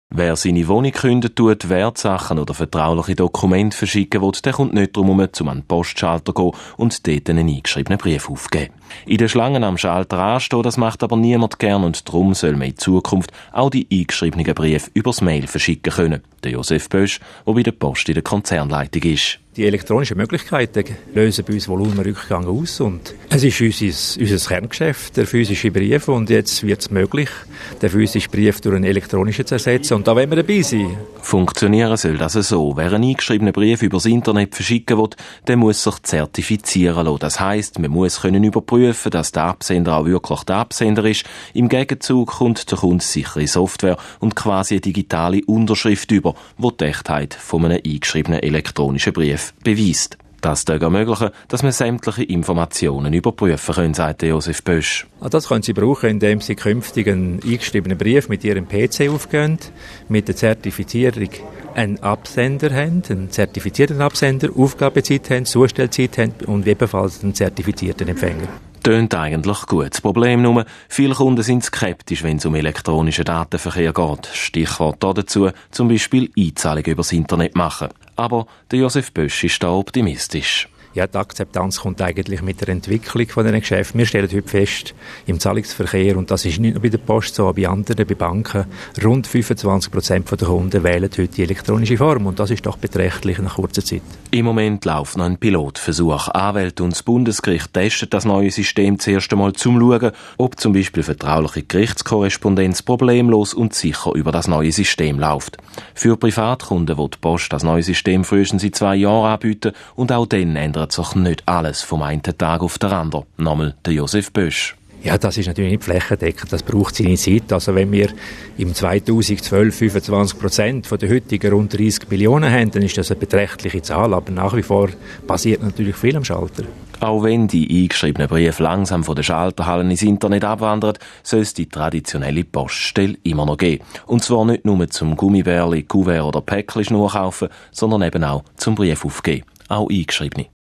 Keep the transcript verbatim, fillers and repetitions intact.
Wer seine Wohnung kündet tut, Wertsachen oder vertrauliche Dokumente verschicken will, der kommt nicht darum herum, um an den Postschalter zu gehen und dort einen eingeschriebenen Brief aufzugeben. In den Schlangen am Schalter anstehen, das macht aber niemand gern und darum soll man in Zukunft auch die eingeschriebenen Briefe übers Mail verschicken können. Der Josef Bösch, der bei der Post in der Konzernleitung ist. Die elektronischen Möglichkeiten lösen bei uns Volumenrückgang aus und es ist unser, unser Kerngeschäft, der physische Brief, und jetzt wird es möglich, den physischen Brief durch einen elektronischen zu ersetzen, und da wollen wir dabei sein. Funktionieren soll das so. Wer einen eingeschriebenen Brief übers Internet verschicken will, der muss sich zertifizieren lassen. Das heisst, man muss können überprüfen, dass der Absender auch wirklich der Absender ist. Im Gegenzug kommt der Kunde sichere Software und quasi eine digitale Unterschrift über, die die Echtheit von einem eingeschriebenen elektronischen Brief beweist. Das ermöglichen, dass wir sämtliche Informationen überprüfen können, sagt Josef Bösch. Das können Sie brauchen, indem Sie künftig einen eingeschriebenen Brief mit Ihrem P C aufgeben, mit der Zertifizierung einen Absender haben, einen zertifizierten Absender, Aufgabezeit haben, Zustellzeit haben und ebenfalls einen zertifizierten Empfänger. Tönt eigentlich gut. Das Problem nur, viele Kunden sind skeptisch, wenn es um elektronischen Datenverkehr geht. Stichwort dazu, zum Beispiel Einzahlungen übers Internet machen. Aber der Josef Bösch ist da optimistisch. Ja, die Akzeptanz kommt eigentlich mit der Entwicklung von diesen Geschäften. Wir stellen heute fest, im Zahlungsverkehr, und das ist nicht nur bei der Post so, auch bei anderen, bei Banken, rund fünfundzwanzig Prozent der Kunden wählen heute die elektronische Form, und das ist doch beträchtlich nach kurzer Zeit. Im Moment läuft noch ein Pilotversuch. Anwälte und das Bundesgericht testen das neue System zuerst einmal, zum schauen, ob zum Beispiel vertrauliche Gerichtskorrespondenz problemlos und sicher über das neue System läuft. Für Privatkunden wird die Post das neue System frühestens in zwei Jahren anbieten, und auch dann ändert sich nicht alles vom einen Tag auf den anderen. Nochmal der Josef Bösch. Ja, das ist natürlich nicht flächendeckend, das braucht seine Zeit. Also wenn wir im zweitausendzwölf fünfundzwanzig Prozent von der heutigen rund dreissig Millionen haben, dann ist das eine beträchtliche Zahl, aber nach wie vor passiert natürlich viel am Schalter. Auch wenn die eingeschriebenen Briefe langsam von den Schalterhallen ins Internet abwandern, soll es die traditionelle Poststelle immer noch geben. Und zwar nicht nur zum Gummibärli, Kuvert oder Päckchen kaufen, sondern eben auch zum Brief aufgeben. Auch eingeschriebene.